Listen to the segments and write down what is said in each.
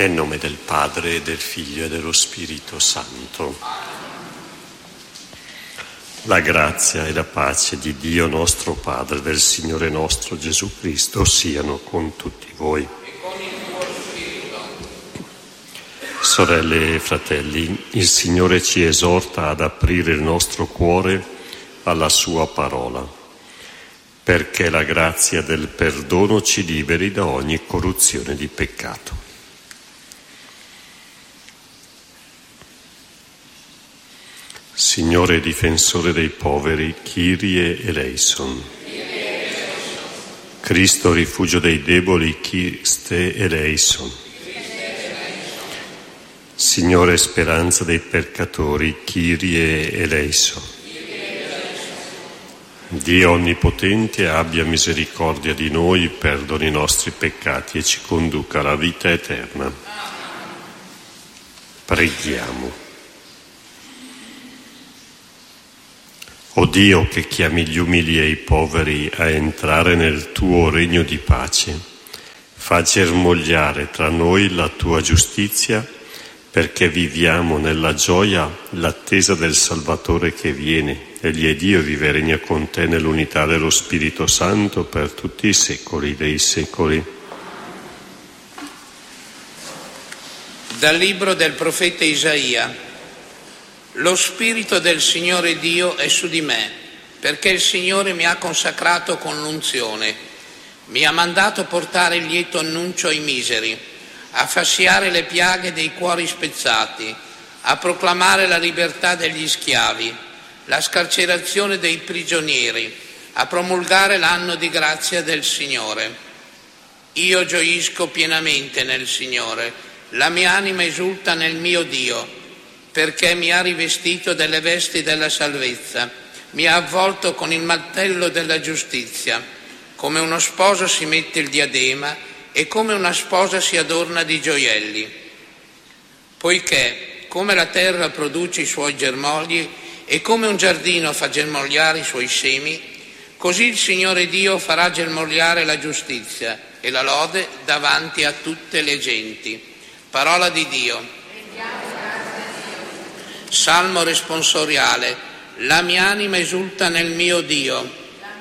Nel nome del Padre, e del Figlio e dello Spirito Santo. La grazia e la pace di Dio nostro Padre, del Signore nostro Gesù Cristo, siano con tutti voi. Sorelle e fratelli, il Signore ci esorta ad aprire il nostro cuore alla Sua parola, perché la grazia del perdono ci liberi da ogni corruzione di peccato. Signore difensore dei poveri, Kyrie eleison. Cristo rifugio dei deboli, Christe eleison. Signore speranza dei peccatori, Kyrie eleison. Dio onnipotente abbia misericordia di noi, perdoni i nostri peccati e ci conduca alla vita eterna. Preghiamo. O Dio che chiami gli umili e i poveri a entrare nel tuo regno di pace, fa germogliare tra noi la tua giustizia, perché viviamo nella gioia l'attesa del Salvatore che viene. Egli è Dio, vive e regna con te nell'unità dello Spirito Santo per tutti i secoli dei secoli. Dal libro del profeta Isaia. Lo Spirito del Signore Dio è su di me, perché il Signore mi ha consacrato con l'unzione. Mi ha mandato portare il lieto annuncio ai miseri, a fasciare le piaghe dei cuori spezzati, a proclamare la libertà degli schiavi, la scarcerazione dei prigionieri, a promulgare l'anno di grazia del Signore. Io gioisco pienamente nel Signore, la mia anima esulta nel mio Dio, perché mi ha rivestito delle vesti della salvezza, mi ha avvolto con il mantello della giustizia, come uno sposo si mette il diadema e come una sposa si adorna di gioielli. Poiché, come la terra produce i suoi germogli e come un giardino fa germogliare i suoi semi, così il Signore Dio farà germogliare la giustizia e la lode davanti a tutte le genti. Parola di Dio. Salmo responsoriale. La mia anima esulta nel mio Dio.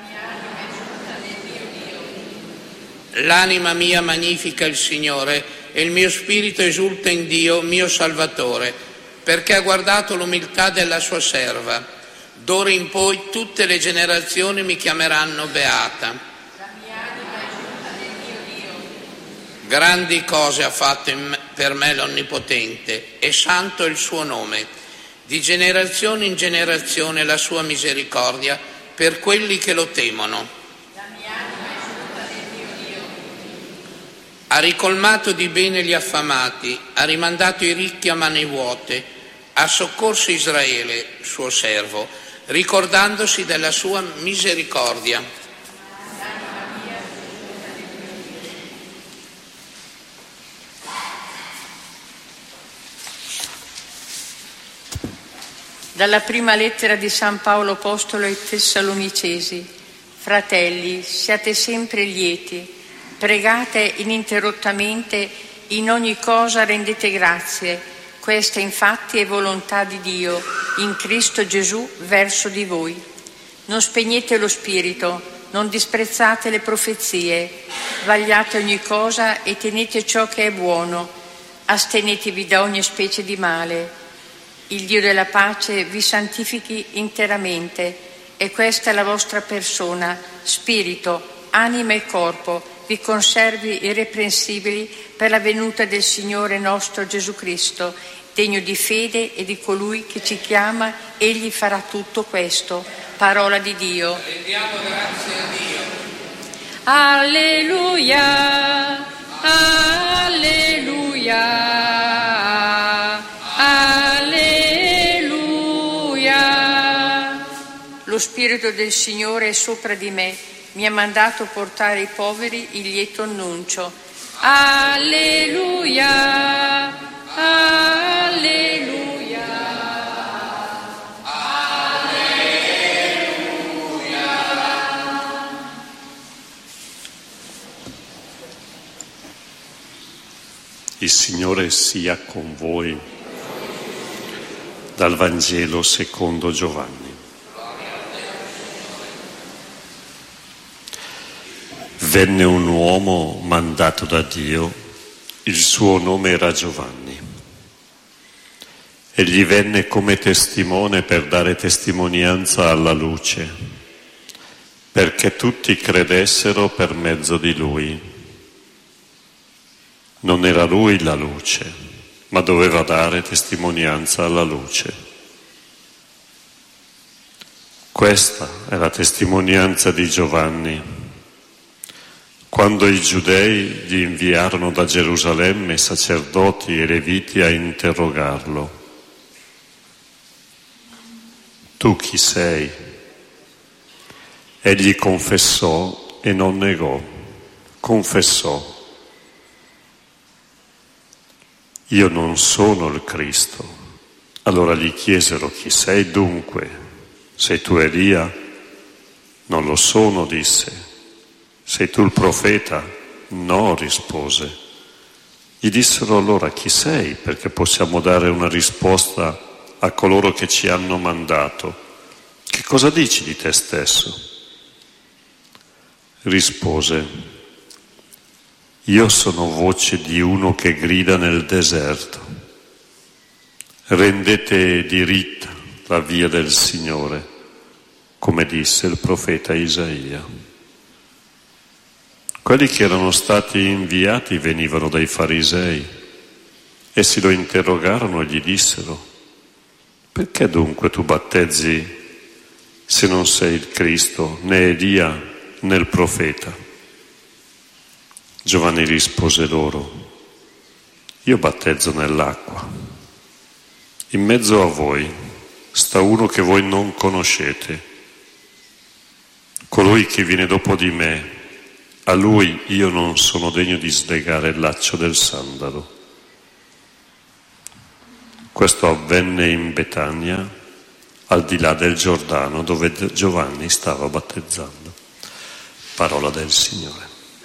L'anima mia magnifica il Signore e il mio spirito esulta in Dio, mio Salvatore, perché ha guardato l'umiltà della sua serva. D'ora in poi tutte le generazioni mi chiameranno beata. La mia anima esulta nel mio Dio. Grandi cose ha fatto per me l'Onnipotente, e santo è il suo nome. Di generazione in generazione la sua misericordia per quelli che lo temono. La mia anima esulta nel mio Dio. Ha ricolmato di bene gli affamati, ha rimandato i ricchi a mani vuote, ha soccorso Israele, suo servo, ricordandosi della sua misericordia. Dalla prima lettera di San Paolo Apostolo ai Tessalonicesi. Fratelli, siate sempre lieti, pregate ininterrottamente, in ogni cosa rendete grazie. Questa infatti è volontà di Dio, in Cristo Gesù, verso di voi. Non spegnete lo spirito, non disprezzate le profezie, vagliate ogni cosa e tenete ciò che è buono, astenetevi da ogni specie di male. Il Dio della pace vi santifichi interamente, e questa è la vostra persona, spirito, anima e corpo, vi conservi irreprensibili per la venuta del Signore nostro Gesù Cristo, degno di fede e di colui che ci chiama. Egli farà tutto questo. Parola di Dio. Rendiamo grazie a Dio. Alleluia, alleluia, alleluia. Lo Spirito del Signore è sopra di me, mi ha mandato portare ai poveri il lieto annuncio. Alleluia, alleluia. Il Signore sia con voi. Dal Vangelo secondo Giovanni. Venne un uomo mandato da Dio, il suo nome era Giovanni. Egli venne come testimone per dare testimonianza alla luce, perché tutti credessero per mezzo di lui. Non era lui la luce, ma doveva dare testimonianza alla luce. Questa è la testimonianza di Giovanni. Quando i giudei gli inviarono da Gerusalemme sacerdoti e leviti a interrogarlo: tu chi sei? Egli confessò e non negò. Confessò: io non sono il Cristo. Allora gli chiesero: chi sei dunque? Sei tu Elia? Non lo sono, disse. Sei tu il profeta? No, rispose. Gli dissero allora: chi sei? Perché possiamo dare una risposta a coloro che ci hanno mandato. Che cosa dici di te stesso? Rispose: io sono voce di uno che grida nel deserto. Rendete diritta la via del Signore, come disse il profeta Isaia. Quelli che erano stati inviati venivano dai farisei. Essi lo interrogarono e gli dissero: perché dunque tu battezzi se non sei il Cristo, né Elia, né il profeta? Giovanni rispose loro: io battezzo nell'acqua. In mezzo a voi sta uno che voi non conoscete, colui che viene dopo di me. A lui io non sono degno di slegare il laccio del sandalo. Questo avvenne in Betania, al di là del Giordano, dove Giovanni stava battezzando. Parola del Signore.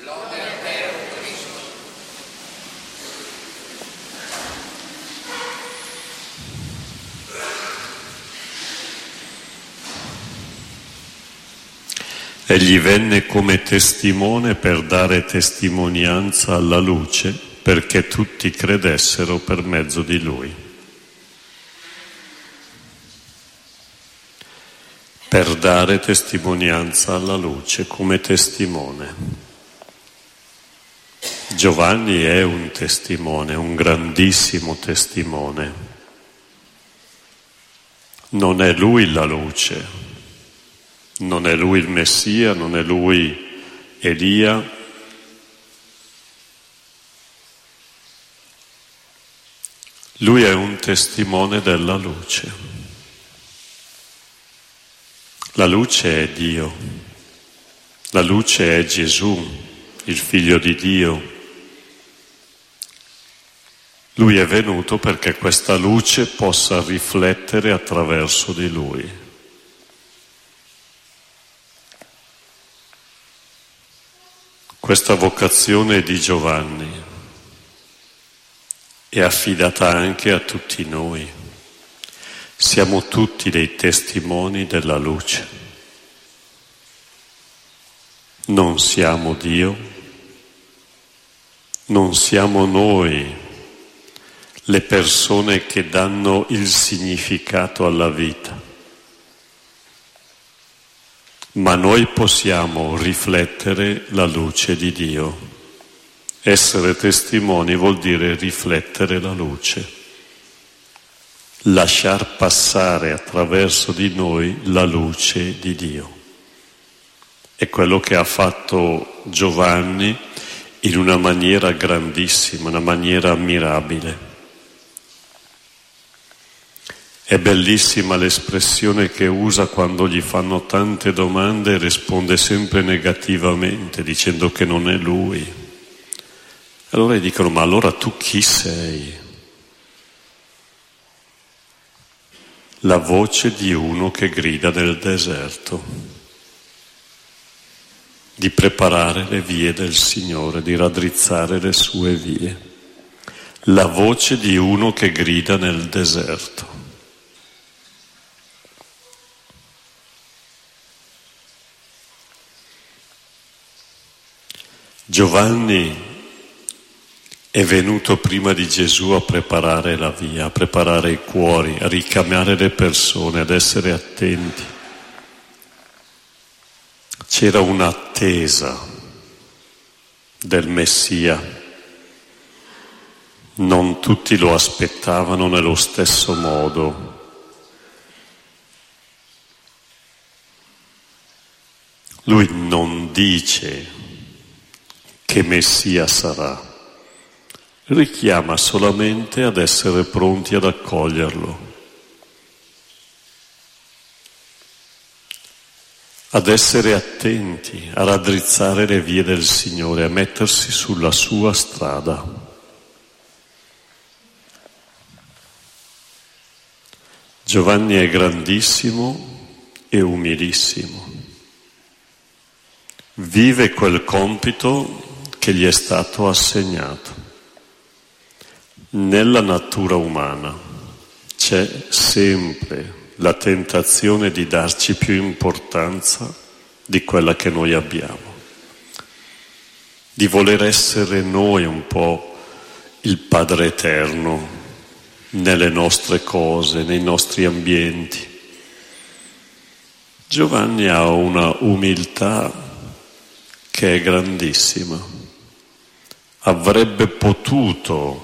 Egli venne come testimone per dare testimonianza alla luce, perché tutti credessero per mezzo di lui. Per dare testimonianza alla luce come testimone. Giovanni è un testimone, un grandissimo testimone. Non è lui la luce. Non è lui il Messia, non è lui Elia. Lui è un testimone della luce. La luce è Dio. La luce è Gesù, il Figlio di Dio. Lui è venuto perché questa luce possa riflettere attraverso di Lui. Questa vocazione di Giovanni è affidata anche a tutti noi. Siamo tutti dei testimoni della luce. Non siamo Dio, non siamo noi le persone che danno il significato alla vita. Ma noi possiamo riflettere la luce di Dio. Essere testimoni vuol dire riflettere la luce. Lasciar passare attraverso di noi la luce di Dio. È quello che ha fatto Giovanni in una maniera grandissima, una maniera ammirabile. È bellissima l'espressione che usa quando gli fanno tante domande e risponde sempre negativamente, dicendo che non è lui. Allora gli dicono: ma allora tu chi sei? La voce di uno che grida nel deserto, di preparare le vie del Signore, di raddrizzare le sue vie. la voce di uno che grida nel deserto. Giovanni è venuto prima di Gesù a preparare la via, a preparare i cuori, a richiamare le persone, ad essere attenti. C'era un'attesa del Messia. Non tutti lo aspettavano nello stesso modo. Lui non dice che Messia sarà, richiama solamente ad essere pronti ad accoglierlo, ad essere attenti, a raddrizzare le vie del Signore, a mettersi sulla sua strada. Giovanni è grandissimo e umilissimo. Vive quel compito che gli è stato assegnato. Nella natura umana c'è sempre la tentazione di darci più importanza di quella che noi abbiamo, di voler essere noi un po' il Padre Eterno nelle nostre cose, nei nostri ambienti. Giovanni ha una umiltà che è grandissima. Avrebbe potuto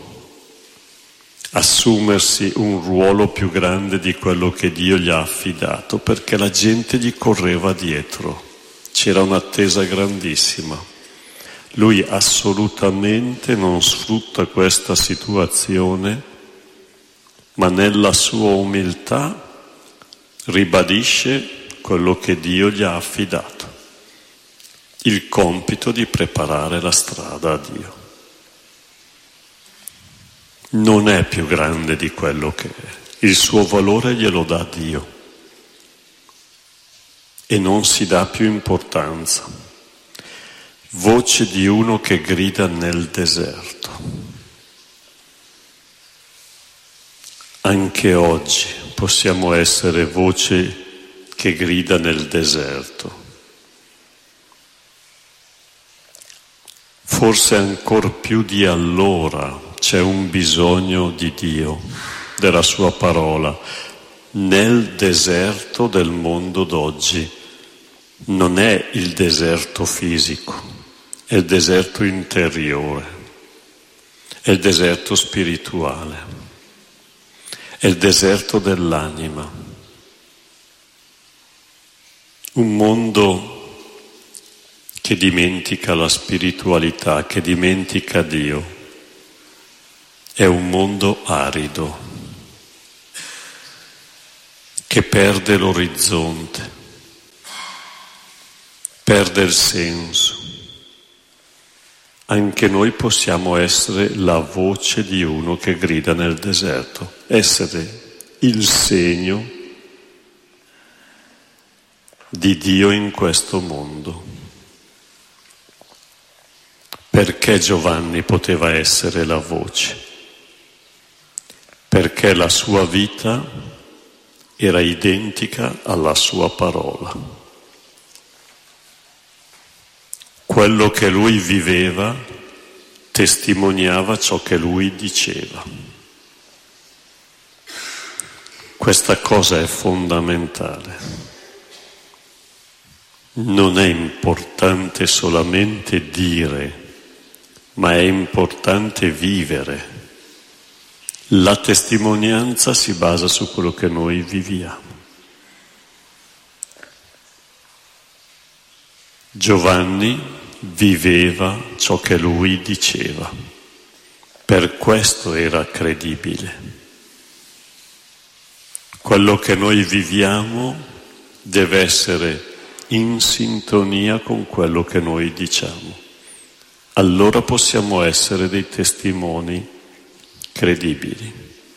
assumersi un ruolo più grande di quello che Dio gli ha affidato, perché la gente gli correva dietro, c'era un'attesa grandissima. Lui assolutamente non sfrutta questa situazione, ma nella sua umiltà ribadisce quello che Dio gli ha affidato, il compito di preparare la strada a Dio. Non è più grande di quello che è, il suo valore glielo dà Dio e non si dà più importanza. Voce di uno che grida nel deserto. Anche oggi possiamo essere voce che grida nel deserto. Forse ancor più di allora c'è un bisogno di Dio, della sua parola, nel deserto del mondo d'oggi. Non è il deserto fisico, è il deserto interiore, è il deserto spirituale, è il deserto dell'anima. Un mondo che dimentica la spiritualità, che dimentica Dio. È un mondo arido, che perde l'orizzonte, perde il senso. Anche noi possiamo essere la voce di uno che grida nel deserto, essere il segno di Dio in questo mondo. Perché Giovanni poteva essere la voce? Perché la sua vita era identica alla sua parola. Quello che lui viveva testimoniava ciò che lui diceva. Questa cosa è fondamentale. Non è importante solamente dire, ma è importante vivere. La testimonianza si basa su quello che noi viviamo. Giovanni viveva ciò che lui diceva, per questo era credibile. Quello che noi viviamo deve essere in sintonia con quello che noi diciamo. Allora possiamo essere dei testimoni credibili.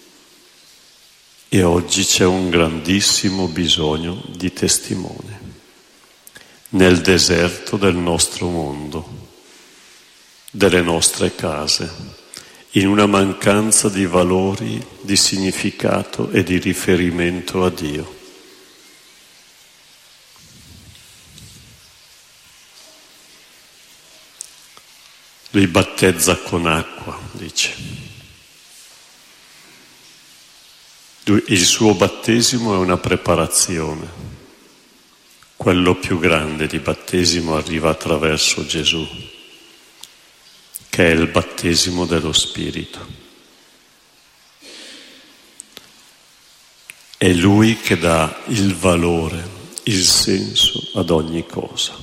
E oggi c'è un grandissimo bisogno di testimoni nel deserto del nostro mondo, delle nostre case, in una mancanza di valori, di significato e di riferimento a Dio. Lui battezza con acqua, dice. Il suo battesimo è una preparazione. Quello più grande di battesimo arriva attraverso Gesù, che è il battesimo dello Spirito. È Lui che dà il valore, il senso ad ogni cosa.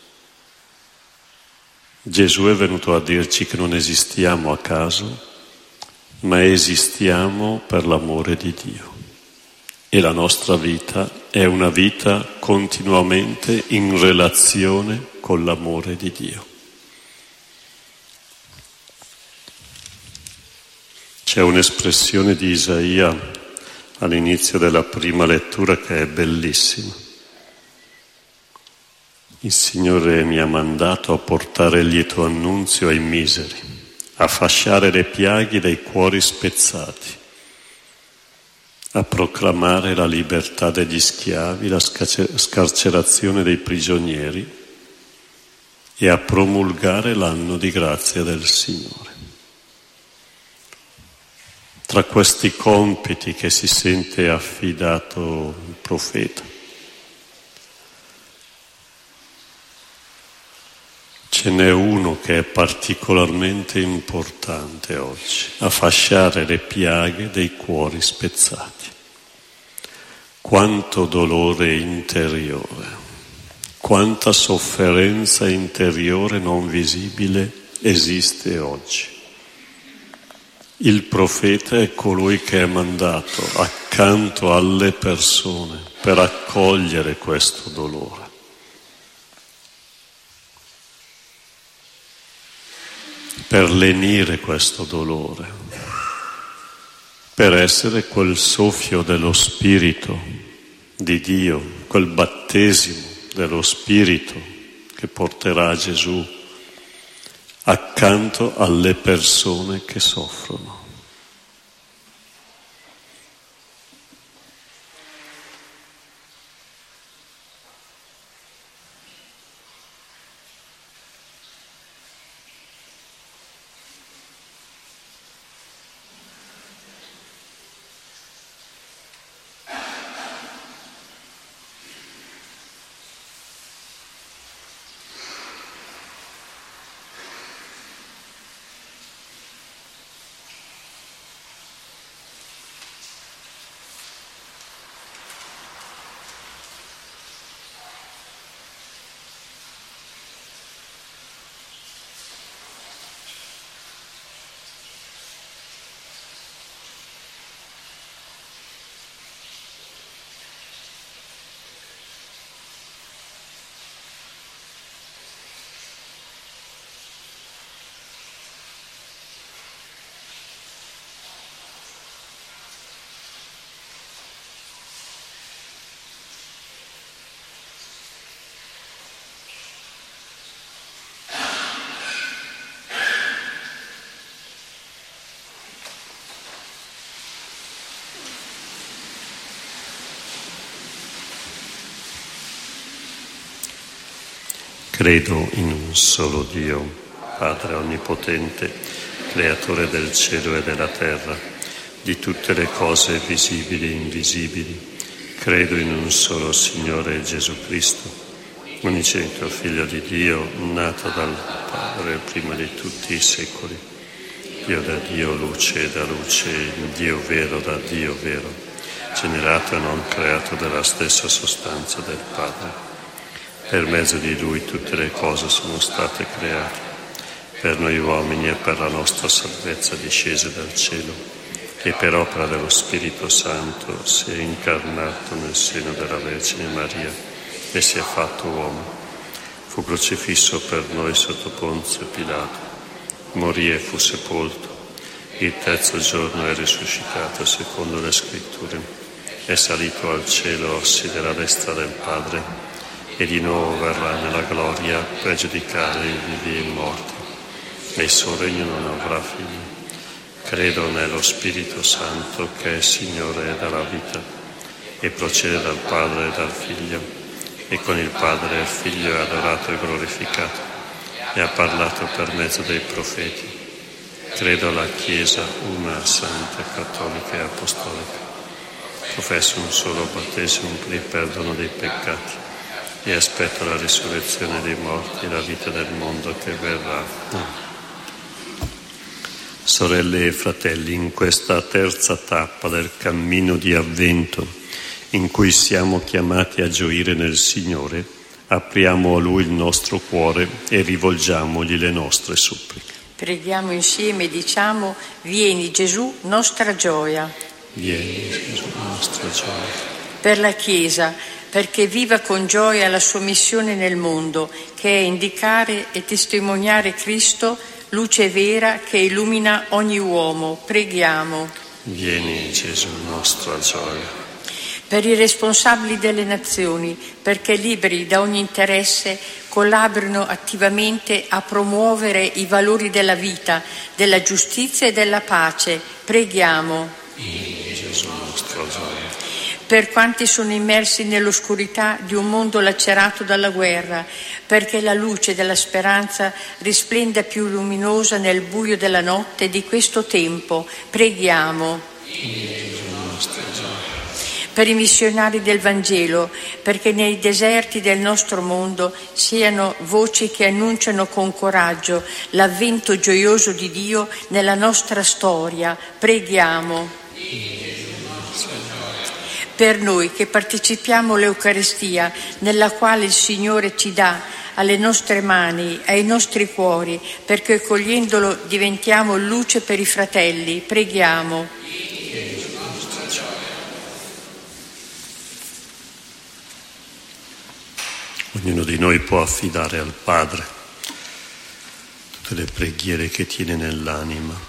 Gesù è venuto a dirci che non esistiamo a caso, ma esistiamo per l'amore di Dio. E la nostra vita è una vita continuamente in relazione con l'amore di Dio. C'è un'espressione di Isaia all'inizio della prima lettura che è bellissima. Il Signore mi ha mandato a portare il lieto annunzio ai miseri, a fasciare le piaghe dei cuori spezzati, a proclamare la libertà degli schiavi, la scarcerazione dei prigionieri e a promulgare l'anno di grazia del Signore. Tra questi compiti che si sente affidato il profeta, ce n'è uno che è particolarmente importante oggi, a fasciare le piaghe dei cuori spezzati. Quanto dolore interiore, quanta sofferenza interiore non visibile esiste oggi. Il profeta è colui che è mandato accanto alle persone per accogliere questo dolore. Per lenire questo dolore, per essere quel soffio dello Spirito di Dio, quel battesimo dello Spirito che porterà Gesù accanto alle persone che soffrono. Credo in un solo Dio, Padre Onnipotente, Creatore del cielo e della terra, di tutte le cose visibili e invisibili. Credo in un solo Signore Gesù Cristo, unigenito Figlio di Dio, nato dal Padre prima di tutti i secoli. Dio da Dio, luce da luce, Dio vero da Dio vero, generato e non creato dalla stessa sostanza del Padre. Per mezzo di Lui tutte le cose sono state create, per noi uomini e per la nostra salvezza discese dal cielo, e per opera dello Spirito Santo si è incarnato nel seno della Vergine Maria e si è fatto uomo. Fu crocifisso per noi sotto Ponzio Pilato, morì e fu sepolto. Il terzo giorno è risuscitato secondo le Scritture, è salito al cielo, siede alla destra del Padre, e di nuovo verrà nella gloria per giudicare i vivi e i morti, e il suo regno non avrà fine. Credo nello Spirito Santo che è Signore della vita e procede dal Padre e dal Figlio, e con il Padre e il Figlio è adorato e glorificato, e ha parlato per mezzo dei profeti. Credo alla Chiesa, una, santa, cattolica e apostolica. Professo un solo battesimo per il perdono dei peccati e aspetto la risurrezione dei morti e la vita del mondo che verrà. Sorelle e fratelli, in questa terza tappa del cammino di Avvento, in cui siamo chiamati a gioire nel Signore, apriamo a Lui il nostro cuore e rivolgiamogli le nostre suppliche. Preghiamo insieme e diciamo: vieni Gesù, nostra gioia. Vieni Gesù, nostra gioia. Per la Chiesa, perché viva con gioia la sua missione nel mondo, che è indicare e testimoniare Cristo, luce vera che illumina ogni uomo. Preghiamo. Vieni Gesù, nostra gioia. Per i responsabili delle nazioni, perché liberi da ogni interesse collaborino attivamente a promuovere i valori della vita, della giustizia e della pace. Preghiamo. Gesù, nostra gioia. Per quanti sono immersi nell'oscurità di un mondo lacerato dalla guerra, perché la luce della speranza risplenda più luminosa nel buio della notte di questo tempo. Preghiamo. Gesù, nostra gioia. Per i missionari del Vangelo, perché nei deserti del nostro mondo siano voci che annunciano con coraggio l'avvento gioioso di Dio nella nostra storia. Preghiamo. Per noi che partecipiamo all'Eucaristia, nella quale il Signore ci dà alle nostre mani, ai nostri cuori, perché cogliendolo diventiamo luce per i fratelli. Preghiamo. Ognuno di noi può affidare al Padre tutte le preghiere che tiene nell'anima.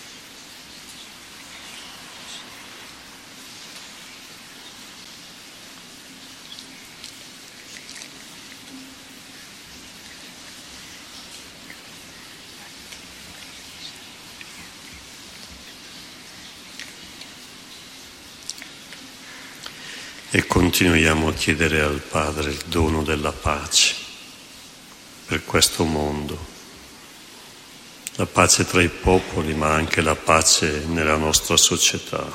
E continuiamo a chiedere al Padre il dono della pace per questo mondo, la pace tra i popoli, ma anche la pace nella nostra società,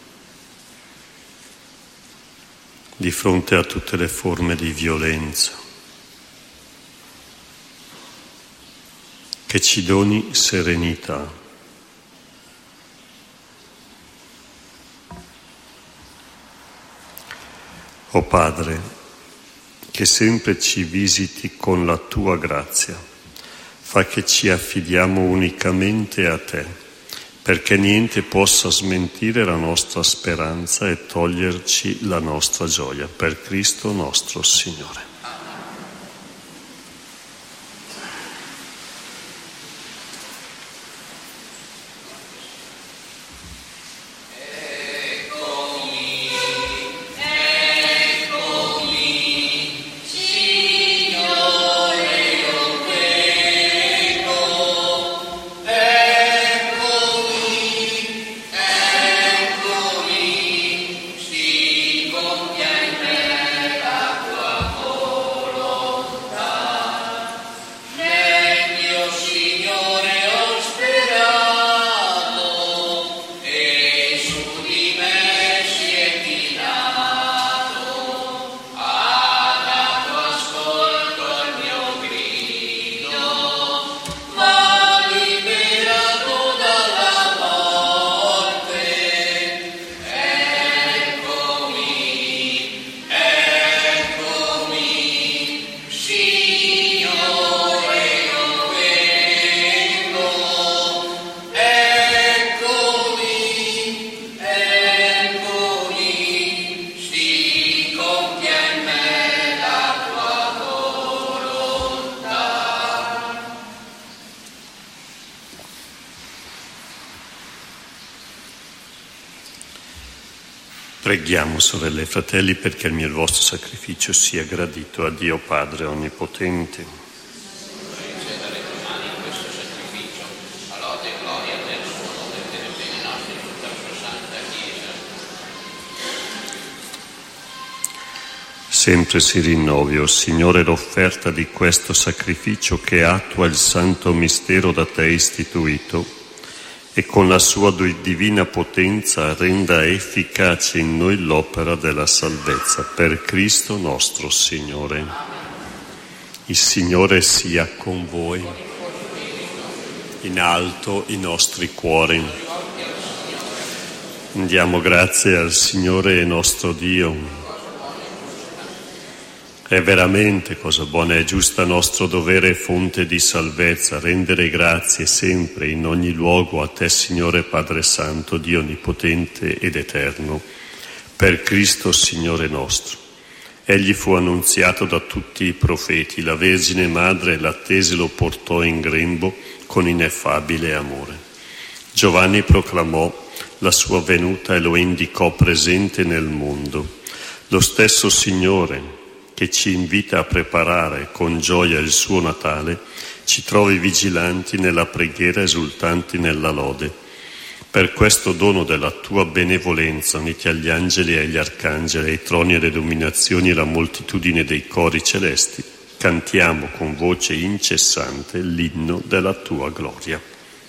di fronte a tutte le forme di violenza, che ci doni serenità. O Padre, che sempre ci visiti con la Tua grazia, fa che ci affidiamo unicamente a Te, perché niente possa smentire la nostra speranza e toglierci la nostra gioia, per Cristo nostro Signore. Preghiamo, sorelle e fratelli, perché il vostro sacrificio sia gradito a Dio Padre Onnipotente. sempre si rinnovi, o Signore, l'offerta di questo sacrificio che attua il santo mistero da te istituito, e con la sua divina potenza renda efficace in noi l'opera della salvezza, per Cristo nostro Signore. Il Signore sia con voi. In alto i nostri cuori. Diamo grazie al Signore nostro Dio. È veramente cosa buona e giusta nostro dovere e fonte di salvezza, rendere grazie sempre in ogni luogo a te, Signore Padre Santo, Dio Onnipotente ed Eterno, per Cristo Signore nostro. Egli fu annunziato da tutti i profeti, la Vergine Madre l'attese e lo portò in grembo con ineffabile amore. Giovanni proclamò la sua venuta e lo indicò presente nel mondo. Lo stesso Signore, che ci invita a preparare con gioia il suo Natale, ci trovi vigilanti nella preghiera, esultanti nella lode. Per questo dono della tua benevolenza, uniti agli angeli e agli arcangeli, ai troni e alle dominazioni e la moltitudine dei cori celesti, cantiamo con voce incessante l'inno della tua gloria.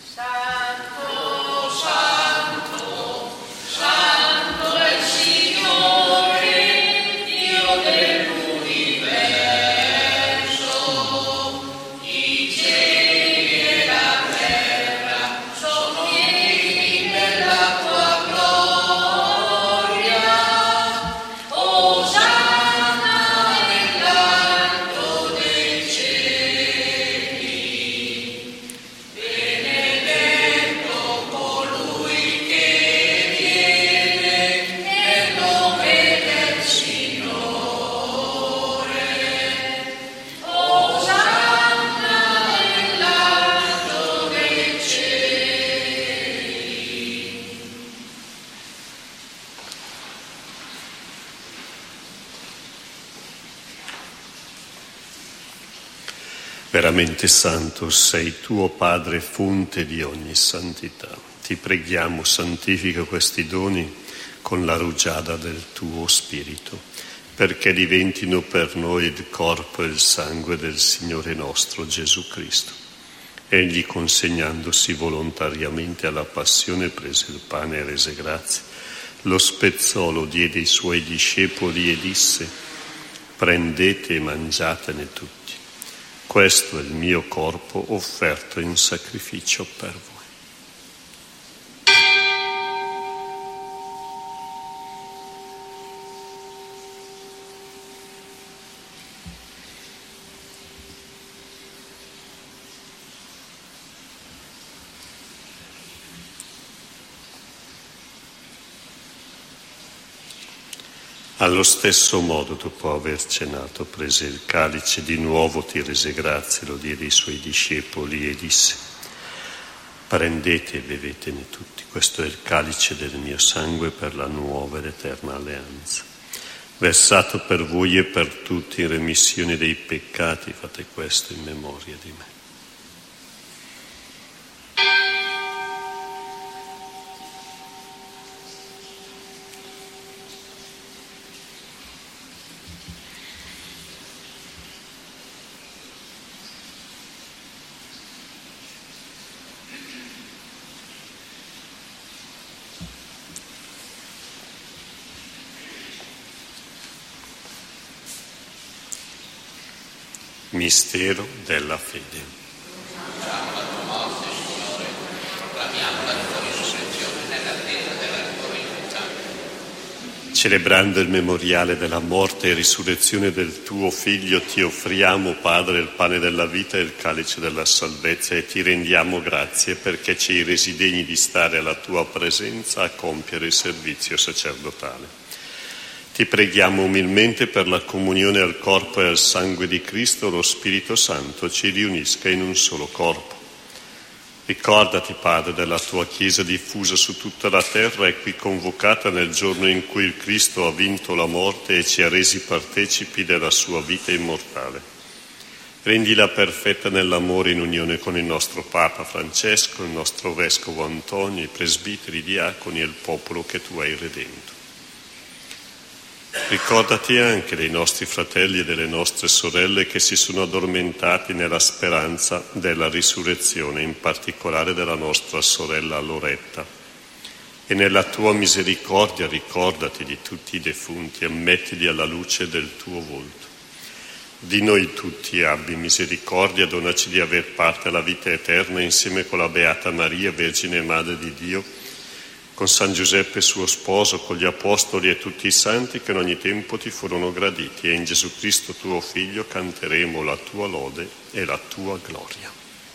Veramente santo sei tu, o Padre, fonte di ogni santità. Ti preghiamo, santifica questi doni con la rugiada del tuo Spirito, perché diventino per noi il corpo e il sangue del Signore nostro Gesù Cristo. Egli, consegnandosi volontariamente alla passione, prese il pane e rese grazie, lo spezzò, lo diede ai suoi discepoli e disse: prendete e mangiatene tutti. Questo è il mio corpo offerto in sacrificio per voi. Allo stesso modo, dopo aver cenato, prese il calice, di nuovo ti rese grazie, lo diede ai suoi discepoli e disse: prendete e bevetene tutti, questo è il calice del mio sangue per la nuova ed eterna alleanza, versato per voi e per tutti in remissione dei peccati. Fate questo in memoria di me. Mistero della fede. Celebrando il memoriale della morte e risurrezione del tuo Figlio, ti offriamo, Padre, il pane della vita e il calice della salvezza, e ti rendiamo grazie perché ci hai resi degni di stare alla tua presenza a compiere il servizio sacerdotale. Ti preghiamo umilmente per la comunione al corpo e al sangue di Cristo, lo Spirito Santo ci riunisca in un solo corpo. Ricordati, Padre, della tua Chiesa diffusa su tutta la terra e qui convocata nel giorno in cui il Cristo ha vinto la morte e ci ha resi partecipi della sua vita immortale. Rendila perfetta nell'amore, in unione con il nostro Papa Francesco, il nostro Vescovo Antonio, i presbiteri, i diaconi e il popolo che tu hai redento. Ricordati anche dei nostri fratelli e delle nostre sorelle che si sono addormentati nella speranza della risurrezione, in particolare della nostra sorella Loretta. E nella tua misericordia ricordati di tutti i defunti e mettili alla luce del tuo volto. Di noi tutti abbi misericordia, donaci di aver parte alla vita eterna insieme con la Beata Maria, Vergine Madre di Dio, con San Giuseppe suo sposo, con gli Apostoli e tutti i santi che in ogni tempo ti furono graditi, e in Gesù Cristo tuo Figlio canteremo la tua lode e la tua gloria.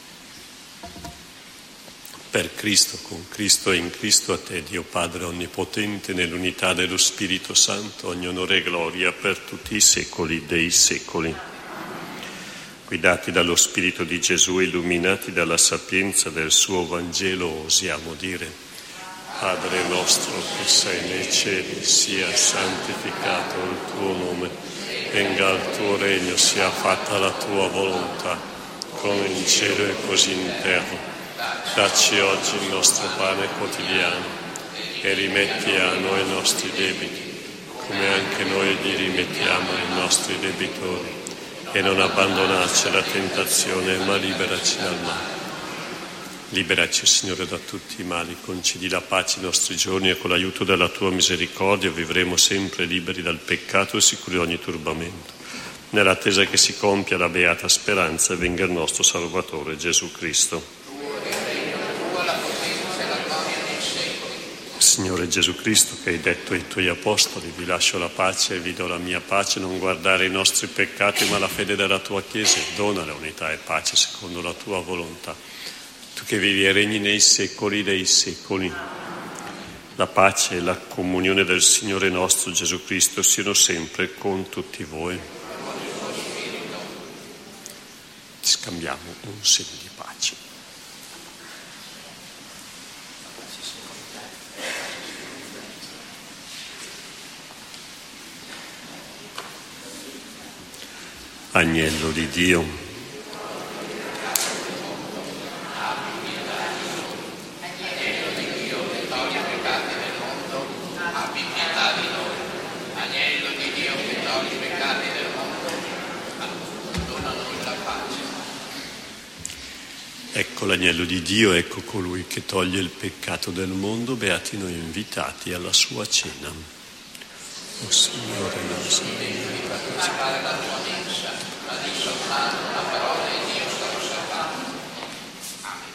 Per Cristo, con Cristo e in Cristo a te, Dio Padre Onnipotente, nell'unità dello Spirito Santo, ogni onore e gloria per tutti i secoli dei secoli. Guidati dallo Spirito di Gesù e illuminati dalla sapienza del suo Vangelo, osiamo dire: Padre nostro che sei nei cieli, sia santificato il tuo nome, venga il tuo regno, sia fatta la tua volontà, come in cielo e così in terra. Dacci oggi il nostro pane quotidiano e rimetti a noi i nostri debiti, come anche noi gli rimettiamo ai nostri debitori, e non abbandonarci alla tentazione, ma liberaci dal male. Liberaci, Signore, da tutti i mali, concedi la pace ai nostri giorni e con l'aiuto della tua misericordia vivremo sempre liberi dal peccato e sicuri di ogni turbamento, nell'attesa che si compia la beata speranza e venga il nostro Salvatore Gesù Cristo. Signore Gesù Cristo, che hai detto ai tuoi Apostoli: vi lascio la pace e vi do la mia pace, non guardare i nostri peccati ma la fede della tua Chiesa, dona la unità e pace secondo la tua volontà. Tu che vivi e regni nei secoli dei secoli. La pace e la comunione del Signore nostro Gesù Cristo siano sempre con tutti voi. Scambiamo un segno di pace. Agnello di Dio. Ecco l'agnello di Dio, ecco colui che toglie il peccato del mondo, beati noi invitati alla sua cena. O Signore, non sei invitato a fare la tua mensa, ma di soltanto una parola e Dio sarà salvato. Amen.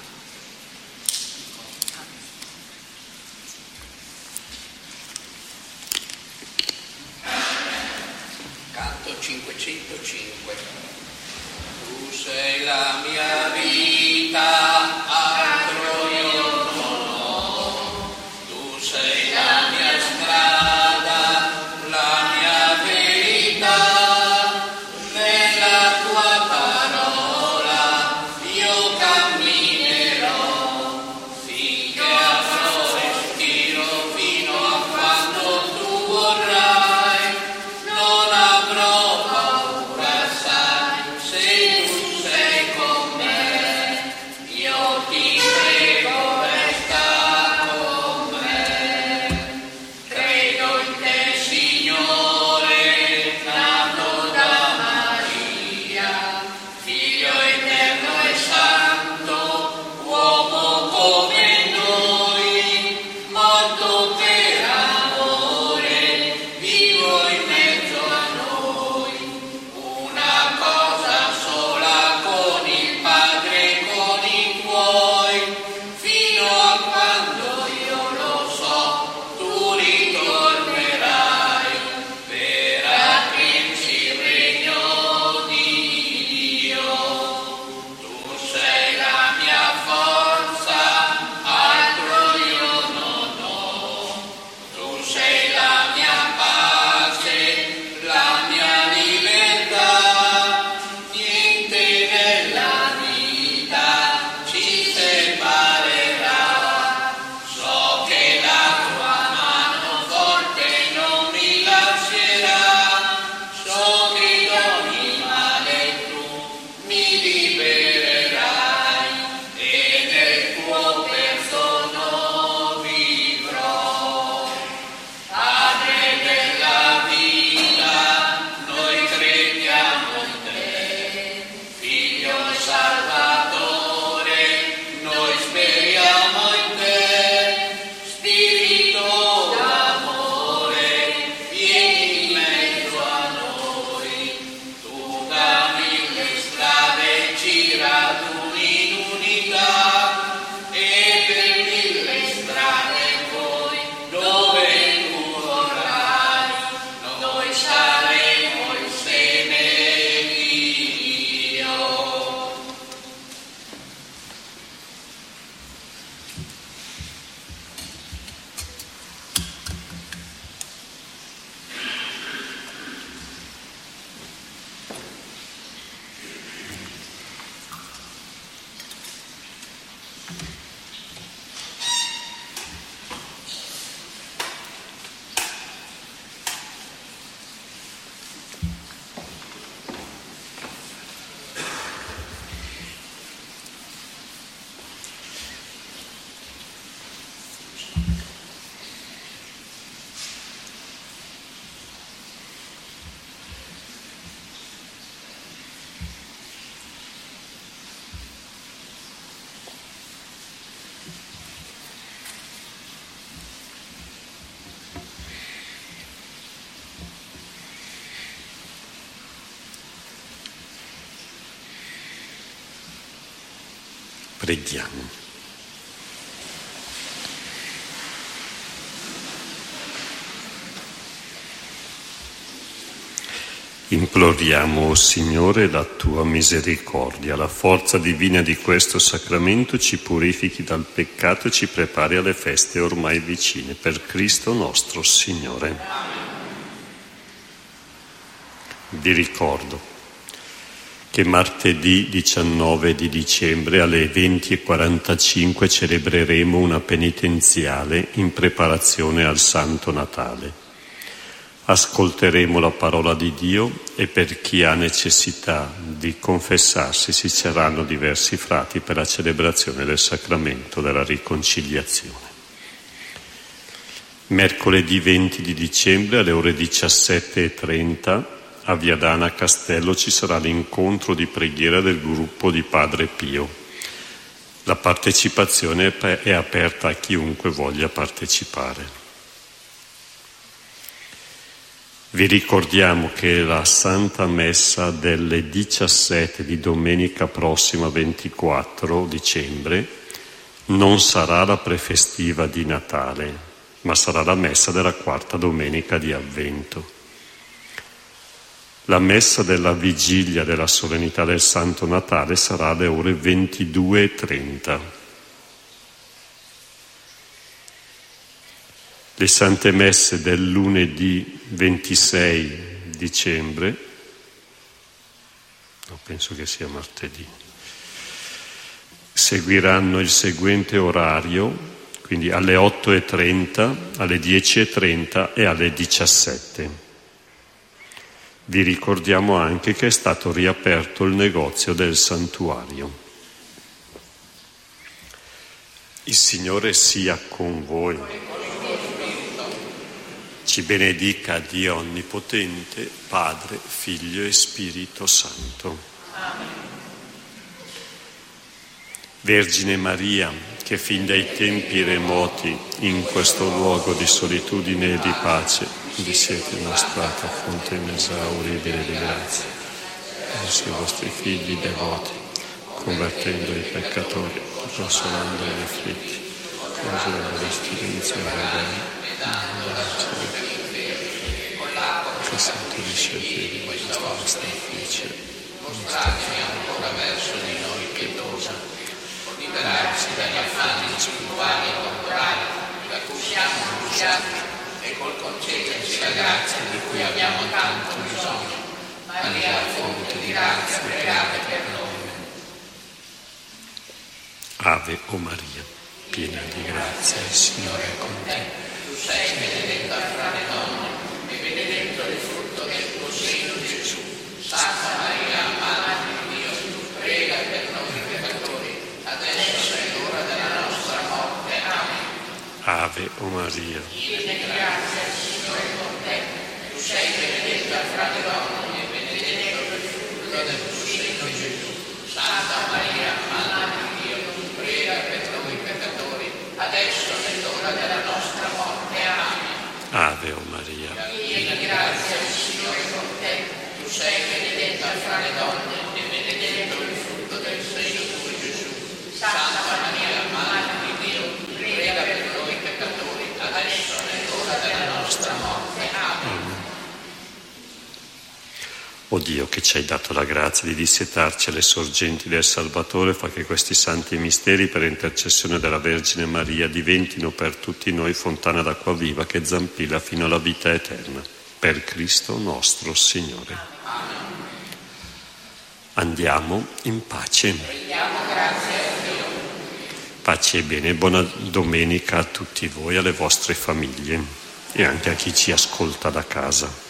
Canto 505. Tu sei la mia vita, altro io non ho. Tu sei la mia strada, la mia verità. Nella tua parola io camminerò, finché avrò respiro, fino a quando tu vorrai. Non avrò paura, sai, se tu sei con me. Preghiamo. Imploriamo, o Signore, la tua misericordia. La forza divina di questo sacramento ci purifichi dal peccato e ci prepari alle feste ormai vicine. Per Cristo nostro Signore. Vi ricordo che martedì 19 di dicembre alle 20:45 celebreremo una penitenziale in preparazione al Santo Natale. Ascolteremo la parola di Dio e per chi ha necessità di confessarsi ci saranno diversi frati per la celebrazione del sacramento della riconciliazione. Mercoledì 20 di dicembre alle ore 17:30 a Viadana Castello ci sarà l'incontro di preghiera del gruppo di Padre Pio. La partecipazione è aperta a chiunque voglia partecipare. Vi ricordiamo che la Santa Messa delle 17 di domenica prossima 24 dicembre non sarà la prefestiva di Natale, ma sarà la Messa della quarta domenica di Avvento. La messa della vigilia della solennità del Santo Natale sarà alle ore 22:30. Le Sante Messe del lunedì 26 dicembre, no, penso che sia martedì, seguiranno il seguente orario, quindi alle 8:30, alle 10:30 e alle 17. Vi ricordiamo anche che è stato riaperto il negozio del santuario. Il Signore sia con voi. Ci benedica Dio Onnipotente, Padre, Figlio e Spirito Santo. Vergine Maria, che fin dai tempi remoti in questo luogo di solitudine e di pace vi siete mostrata fonte inesauribile di grazia verso i vostri figli devoti, convertendo i peccatori, consolando gli afflitti, consolando le spiriti che santorisce di questa nostra felice, ancora verso di noi pietosa, con i bracci dagli affanni spirituali e corporali, da cui siamo angustiati, e col concederci la grazia di cui abbiamo tanto bisogno. Maria, fonte di grazia, pregate per noi. Ave o Maria, piena di grazia, il Signore è con te. Tu sei benedetta fra le donne e benedetto il frutto del tuo seno, Gesù. Santa Maria, Madre di Dio, prega per noi peccatori, adesso è l'ora della nostra morte. Amen. Ave o Maria, piena di grazia, il Signore è con te. Tu sei benedetta fra le donne e benedetto il frutto del tuo seno, Gesù. Santa Maria, Madre di Dio, prega per noi peccatori, adesso è l'ora della nostra morte. Amen. Ave o Maria, piena di grazia, il Signore è con te. Tu sei benedetta fra le donne e benedetto il frutto del seno tuo, Gesù. Santa Maria, Madre di Dio, prega per noi peccatori, adesso è l'ora della nostra morte. Amen. O Dio, che ci hai dato la grazia di dissetarci alle sorgenti del Salvatore, fa che questi santi misteri, per intercessione della Vergine Maria, diventino per tutti noi fontana d'acqua viva che zampilla fino alla vita eterna. Per Cristo nostro Signore. Andiamo in pace. Pace e bene, buona domenica a tutti voi, alle vostre famiglie e anche a chi ci ascolta da casa.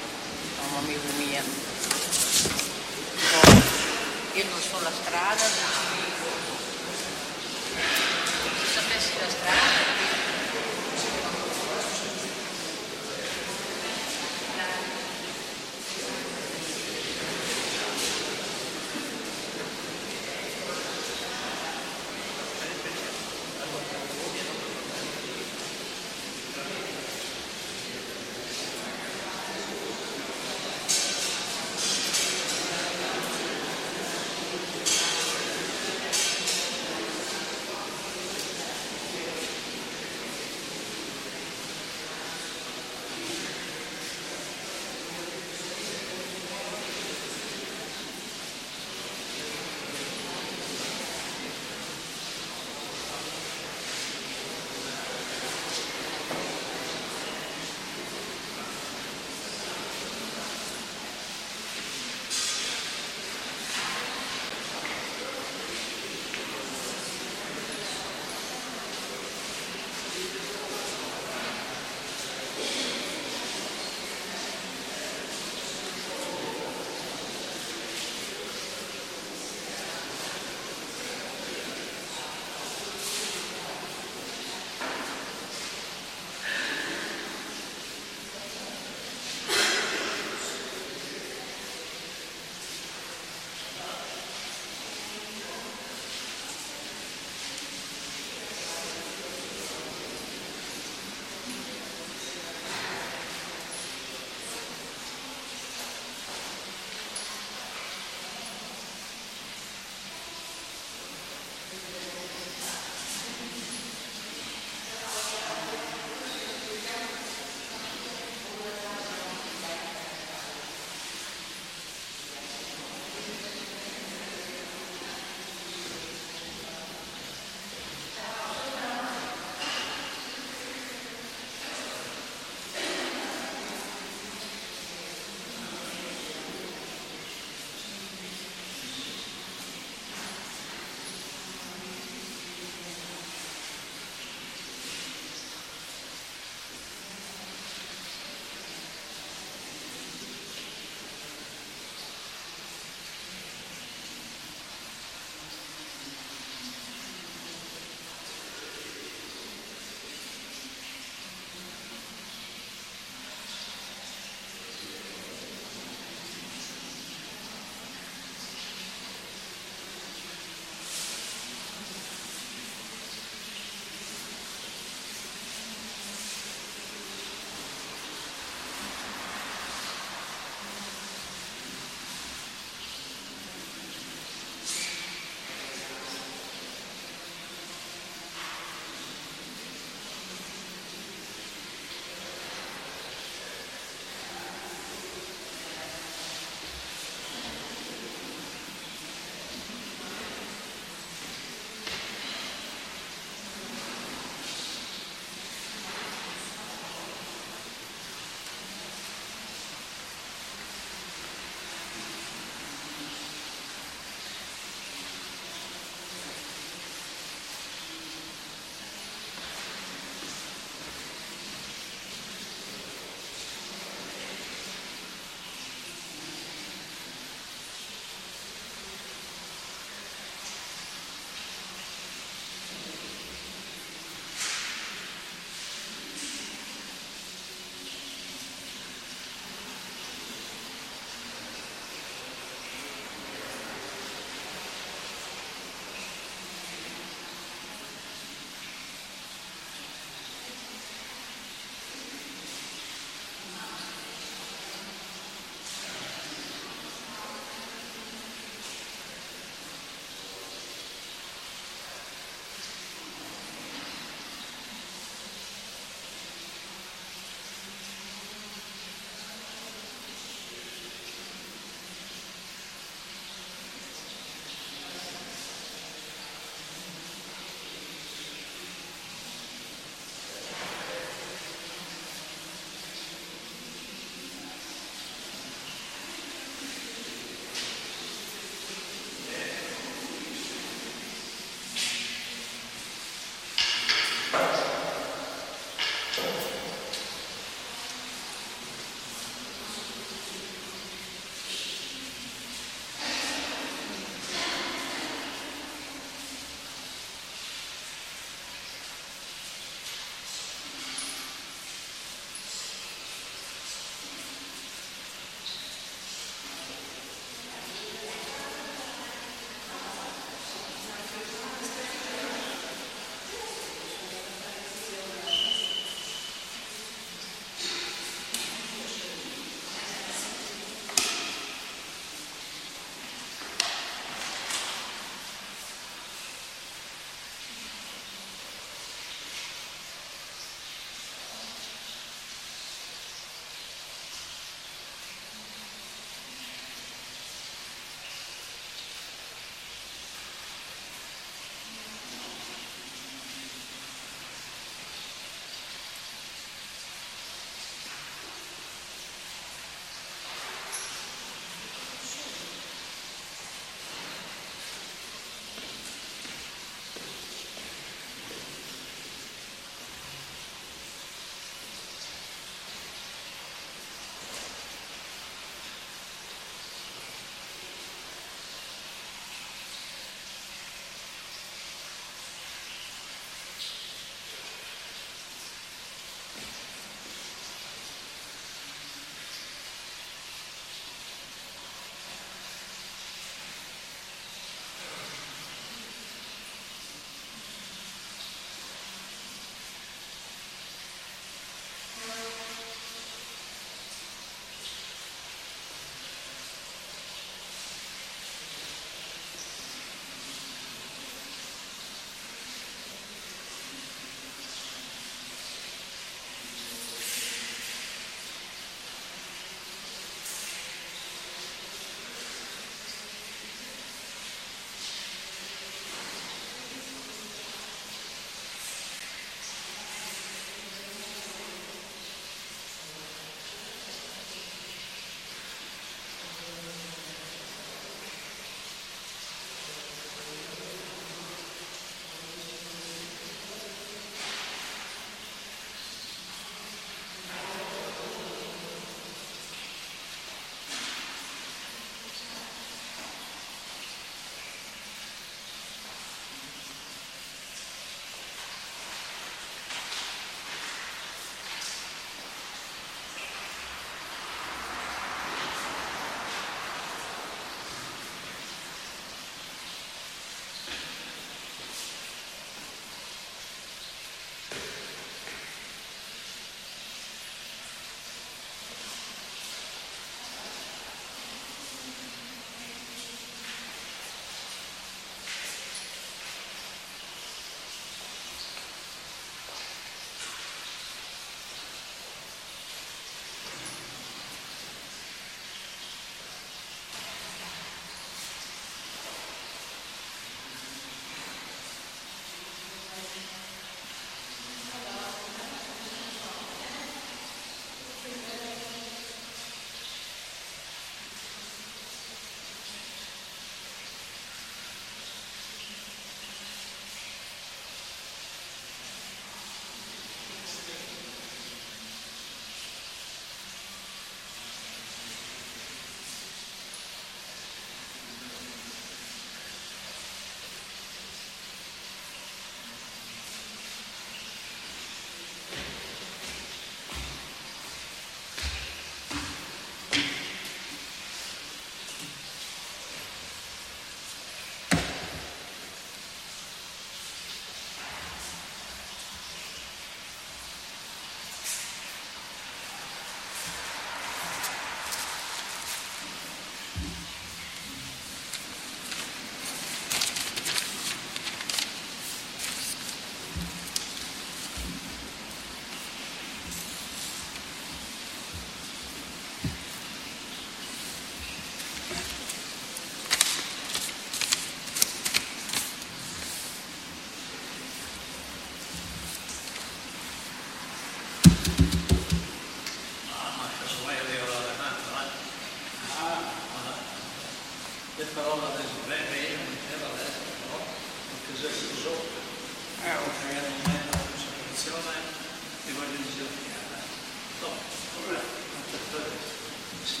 le parole del re, non era letto, no? Perché se usò, che era un momento di consacrazione di evangelizzazione. No, ora, si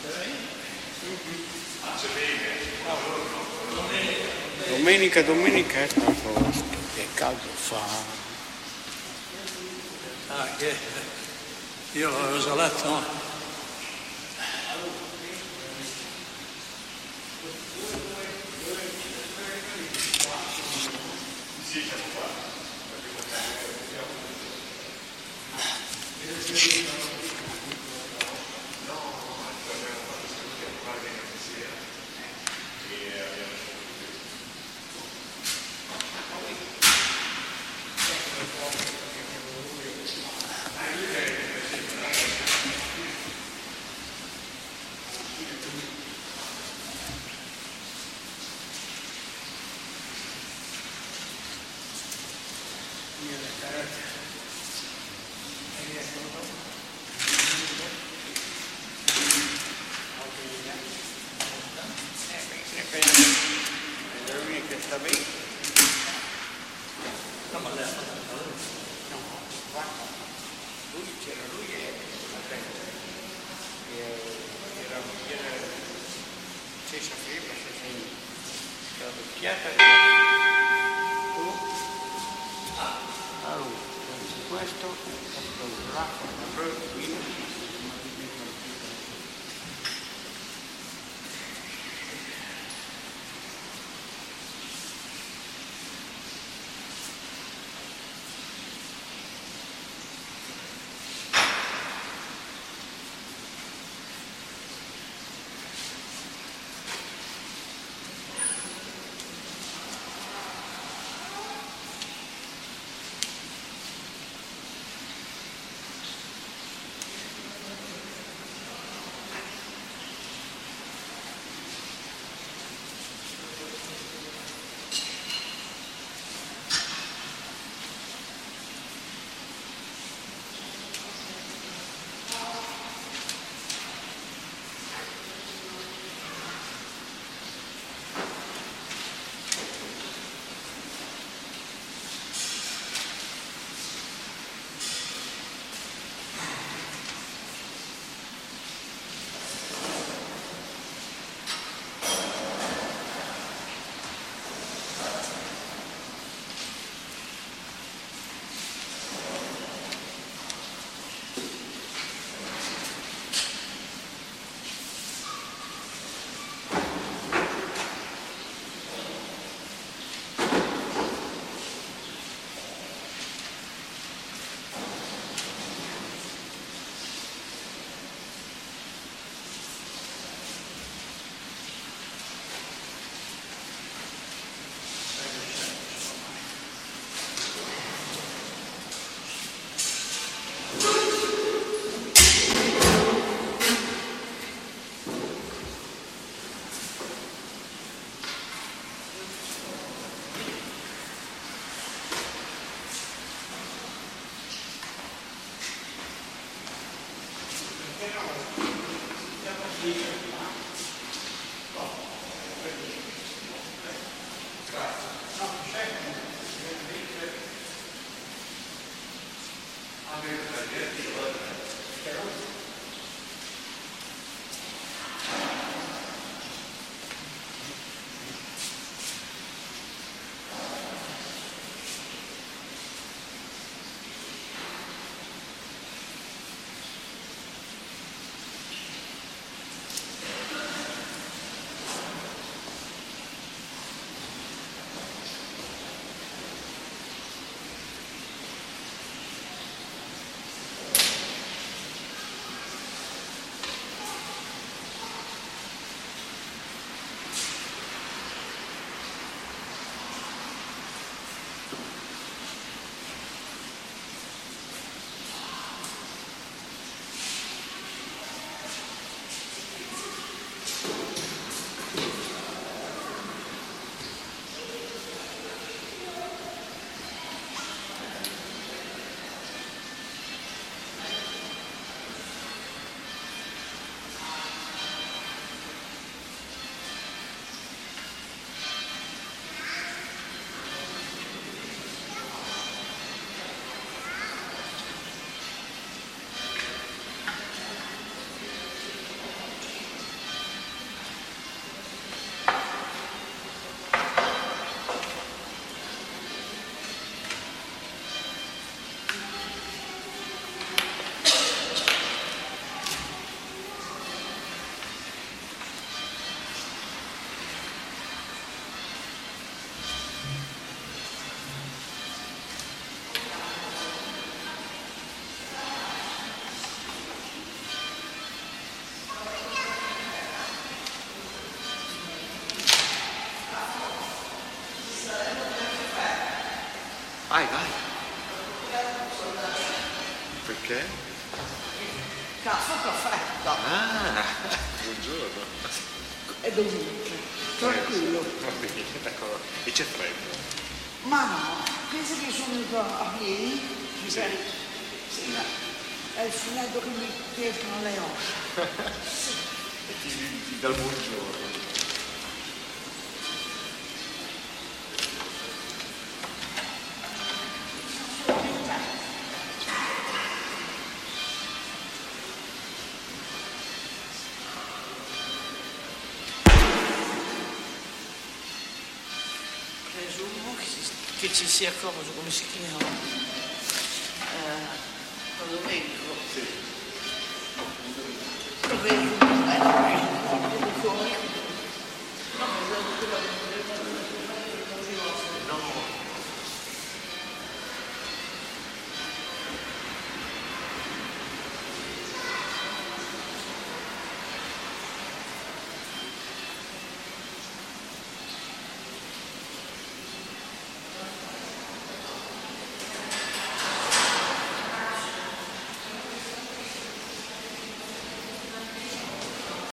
Domenica è stato che caldo fa. Che io avevo letto. Perché? Caffè. Ah, buongiorno. È dovuto. Tranquillo. Va bene, d'accordo. E c'è freddo? Ma no, penso che sono venuto a piedi, sì, ma è il freddo che mi pescano le ossa. E ti dà il buongiorno. Presumo che ci sia comodo, come si chiama? Domenico. Sì. Lo vedo, fuori. No, ma quello